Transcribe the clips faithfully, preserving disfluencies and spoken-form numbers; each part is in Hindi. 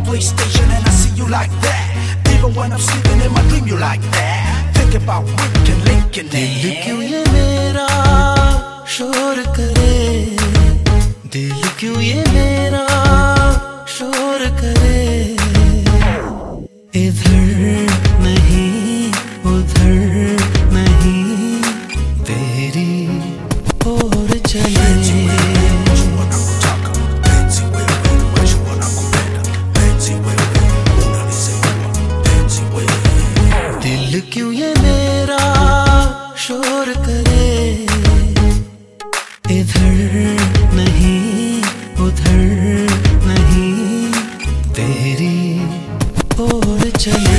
police station and I see you like that. Even when I'm sleeping in my dream, you like that. Think about Rick and Lincoln. दिल क्यों ये मेरा शोर करे, दिल क्यों ये मेरा शोर करे, इधर नहीं उधर नहीं तेरी ओर चले। दिल क्यों ये मेरा शोर करे, इधर नहीं उधर नहीं तेरी ओर चले।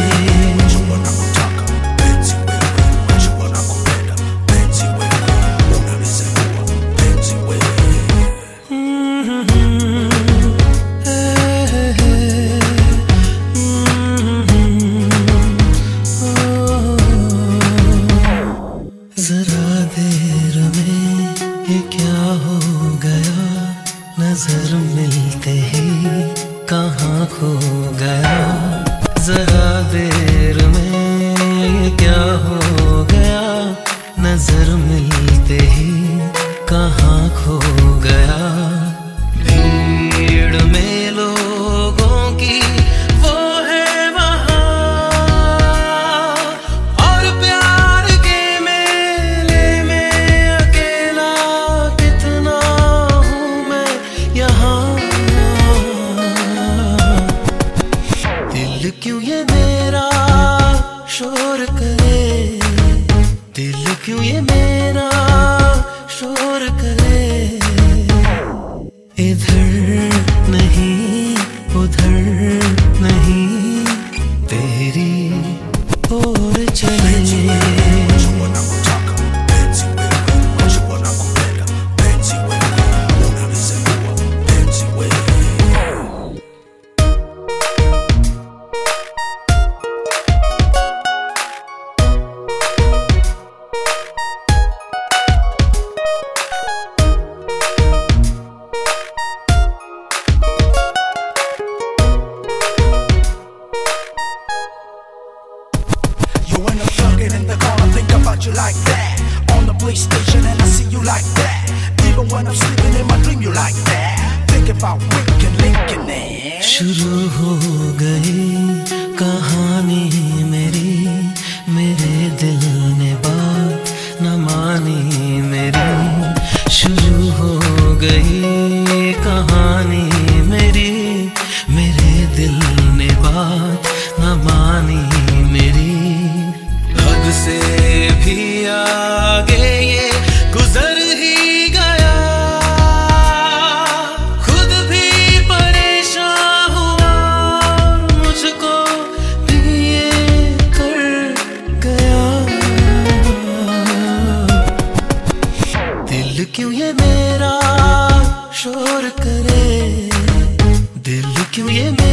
जरा देर में ये क्या हो गया, नजर मिलते ही कहाँ खो गया। जरा देर में ये क्या हो गया, नजर मिलते ही कहाँ खो गया। भीड़ में लोगों की वो है वहाँ, और प्यार के मेले में अकेला कितना हूँ मैं यहाँ। दिल क्यों ये मेरा शोर करे, दिल क्यों ये मेरा शोर करे, इधर नहीं उधर नहीं तेरी ओर चले। When I'm thugging in the corner, think about you like that. On the police station and I see you like that. Even when I'm sleeping in my dream, you like that. Think about Rick and Lincoln. शुरू हो गई कहानी मेरी, मेरे दिल ने बात न मानी मेरी। शुरू हो गई कहानी मेरी, मेरे दिल ने बात न मानी मेरी। हद से भी आगे ये गुजर ही गया, खुद भी परेशान हुआ, मुझको भी ये कर गया। दिल क्यों ये मेरा शोर करे, दिल क्यों ये मेरा